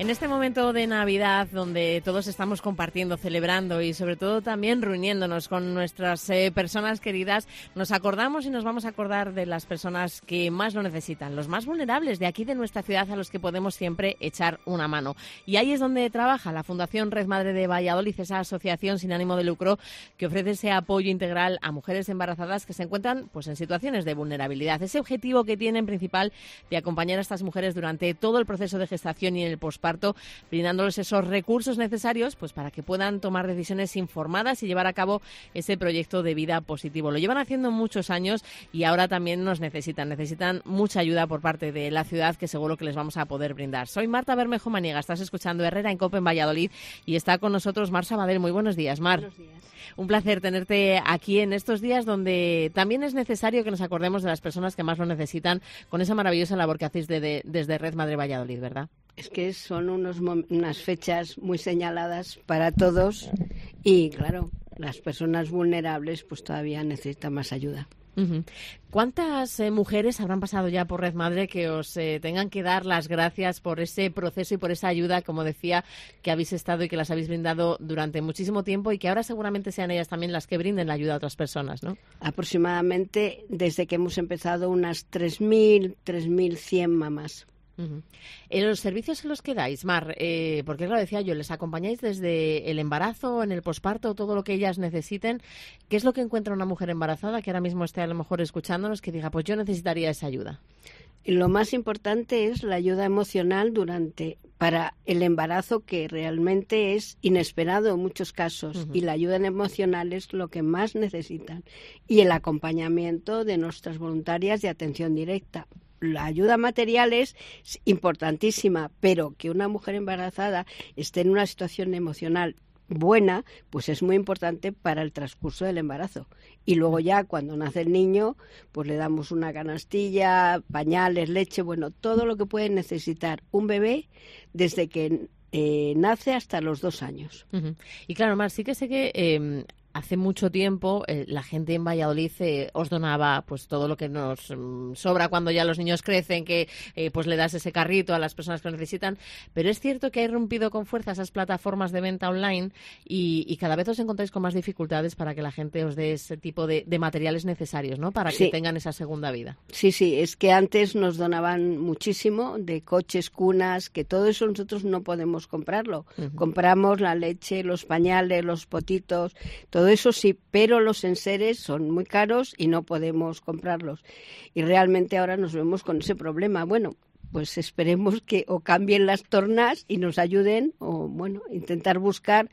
En este momento de Navidad, donde todos estamos compartiendo, celebrando y sobre todo también reuniéndonos con nuestras personas queridas, nos acordamos y nos vamos a acordar de las personas que más lo necesitan, los más vulnerables de aquí de nuestra ciudad, a los que podemos siempre echar una mano. Y ahí es donde trabaja la Fundación Red Madre de Valladolid, esa asociación sin ánimo de lucro que ofrece ese apoyo integral a mujeres embarazadas que se encuentran pues en situaciones de vulnerabilidad. Ese objetivo que tienen principal de acompañar a estas mujeres durante todo el proceso de gestación y en el posparto, brindándoles esos recursos necesarios pues para que puedan tomar decisiones informadas y llevar a cabo ese proyecto de vida positivo. Lo llevan haciendo muchos años y ahora también nos necesitan mucha ayuda por parte de la ciudad, que seguro que les vamos a poder brindar. Soy Marta Bermejo Maniega, estás escuchando Herrera en COPE en Valladolid y está con nosotros Mar Sabadell. Muy buenos días, Mar. Buenos días. Un placer tenerte aquí en estos días donde también es necesario que nos acordemos de las personas que más lo necesitan con esa maravillosa labor que hacéis desde Red Madre Valladolid, ¿verdad? Es que son unas fechas muy señaladas para todos y, claro, las personas vulnerables pues todavía necesitan más ayuda. Uh-huh. ¿Cuántas mujeres habrán pasado ya por Red Madre que os tengan que dar las gracias por ese proceso y por esa ayuda, como decía, que habéis estado y que las habéis brindado durante muchísimo tiempo y que ahora seguramente sean ellas también las que brinden la ayuda a otras personas, ¿no? Aproximadamente, desde que hemos empezado, unas 3.100 mamás. Uh-huh. En los servicios en los que dais, Mar, porque lo decía yo, les acompañáis desde el embarazo, en el posparto, todo lo que ellas necesiten. ¿Qué es lo que encuentra una mujer embarazada que ahora mismo esté a lo mejor escuchándonos que diga, pues yo necesitaría esa ayuda? Y lo más importante es la ayuda emocional para el embarazo, que realmente es inesperado en muchos casos. Uh-huh. Y la ayuda emocional es lo que más necesitan. Y el acompañamiento de nuestras voluntarias de atención directa. La ayuda material es importantísima, pero que una mujer embarazada esté en una situación emocional buena, pues es muy importante para el transcurso del embarazo. Y luego ya cuando nace el niño, pues le damos una canastilla, pañales, leche, bueno, todo lo que puede necesitar un bebé desde que nace hasta los 2 años. Uh-huh. Y claro, Mar, sí que sé que hace mucho tiempo la gente en Valladolid os donaba pues todo lo que nos sobra cuando ya los niños crecen, que pues le das ese carrito a las personas que lo necesitan, pero es cierto que hay rompido con fuerza esas plataformas de venta online y cada vez os encontráis con más dificultades para que la gente os dé ese tipo de materiales necesarios, ¿no? Para que tengan esa segunda vida. Sí, es que antes nos donaban muchísimo de coches, cunas, que todo eso nosotros no podemos comprarlo. Uh-huh. Compramos la leche, los pañales, los potitos, todo eso sí, pero los enseres son muy caros y no podemos comprarlos. Y realmente ahora nos vemos con ese problema. Bueno, pues esperemos que o cambien las tornas y nos ayuden, o bueno, intentar buscar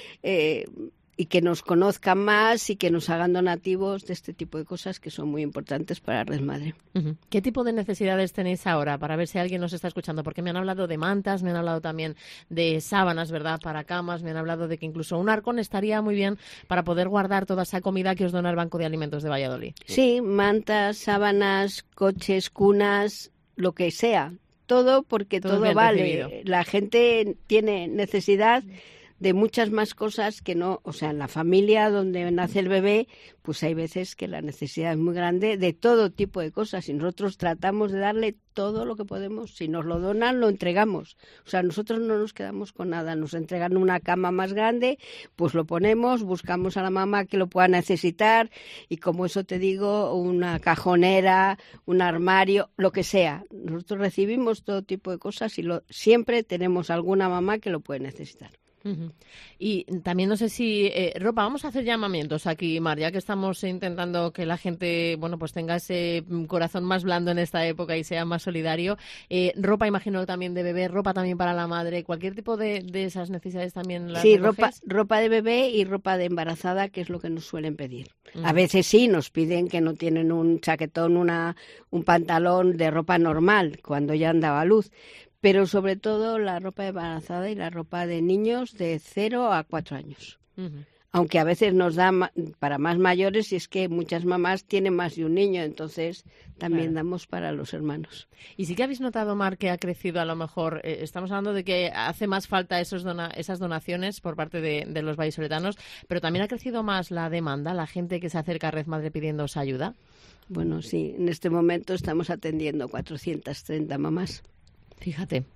y que nos conozcan más y que nos hagan donativos de este tipo de cosas que son muy importantes para Red Madre. Uh-huh. ¿Qué tipo de necesidades tenéis ahora? Para ver si alguien nos está escuchando, porque me han hablado de mantas, me han hablado también de sábanas, ¿verdad?, para camas, me han hablado de que incluso un arcón estaría muy bien para poder guardar toda esa comida que os dona el Banco de Alimentos de Valladolid. Sí, mantas, sábanas, coches, cunas, lo que sea, todo, porque todo vale. Recibido. La gente tiene necesidad de muchas más cosas que no, o sea, en la familia donde nace el bebé, pues hay veces que la necesidad es muy grande de todo tipo de cosas y nosotros tratamos de darle todo lo que podemos. Si nos lo donan, lo entregamos. O sea, nosotros no nos quedamos con nada. Nos entregan una cama más grande, pues lo ponemos, buscamos a la mamá que lo pueda necesitar y, como eso te digo, una cajonera, un armario, lo que sea. Nosotros recibimos todo tipo de cosas y siempre tenemos alguna mamá que lo puede necesitar. Uh-huh. Y también no sé si ropa, vamos a hacer llamamientos aquí, Mar, ya que estamos intentando que la gente, bueno, pues tenga ese corazón más blando en esta época y sea más solidario. Ropa, imagino también de bebé, ropa también para la madre, cualquier tipo de esas necesidades también las recoges. ropa de bebé y ropa de embarazada, que es lo que nos suelen pedir. Uh-huh. A veces sí nos piden que no tienen un chaquetón, un pantalón de ropa normal cuando ya han dado a luz. Pero sobre todo la ropa embarazada y la ropa de niños de 0 a 4 años. Uh-huh. Aunque a veces nos da para más mayores y es que muchas mamás tienen más de un niño, entonces también damos para los hermanos. Y sí que habéis notado, Mar, que ha crecido a lo mejor, estamos hablando de que hace más falta esas donaciones por parte de los vallisoletanos, pero también ha crecido más la demanda, la gente que se acerca a Red Madre pidiéndose ayuda. Bueno, sí, en este momento estamos atendiendo 430 mamás. Fíjate.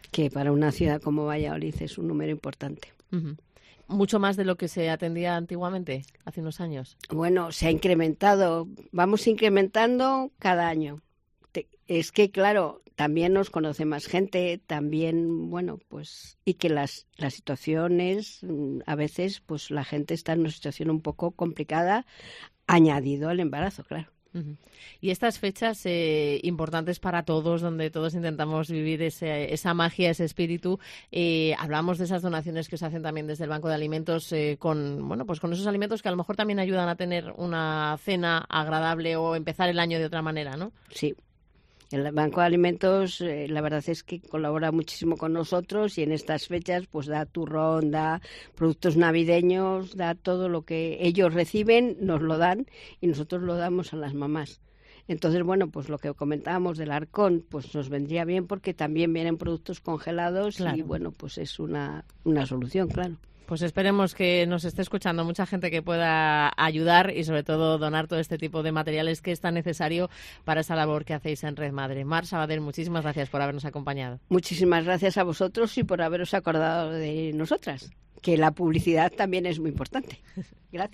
que para una ciudad como Valladolid es un número importante. Uh-huh. ¿Mucho más de lo que se atendía antiguamente, hace unos años? Bueno, se ha incrementado, vamos incrementando cada año. Es que, claro, también nos conoce más gente, también, bueno, pues, y que las situaciones, a veces, pues la gente está en una situación un poco complicada, añadido al embarazo, claro. Uh-huh. Y estas fechas importantes para todos, donde todos intentamos vivir esa magia, ese espíritu, hablamos de esas donaciones que se hacen también desde el Banco de Alimentos con esos alimentos que a lo mejor también ayudan a tener una cena agradable o empezar el año de otra manera, ¿no? Sí. El Banco de Alimentos, la verdad es que colabora muchísimo con nosotros y en estas fechas pues da turrón, da productos navideños, da todo lo que ellos reciben, nos lo dan y nosotros lo damos a las mamás. Entonces, bueno, pues lo que comentábamos del Arcón, pues nos vendría bien porque también vienen productos congelados, claro. Y bueno, pues es una solución, claro. Pues esperemos que nos esté escuchando mucha gente que pueda ayudar y sobre todo donar todo este tipo de materiales que es tan necesario para esa labor que hacéis en Red Madre. Mar Sabadell, muchísimas gracias por habernos acompañado. Muchísimas gracias a vosotros y por haberos acordado de nosotras, que la publicidad también es muy importante. Gracias.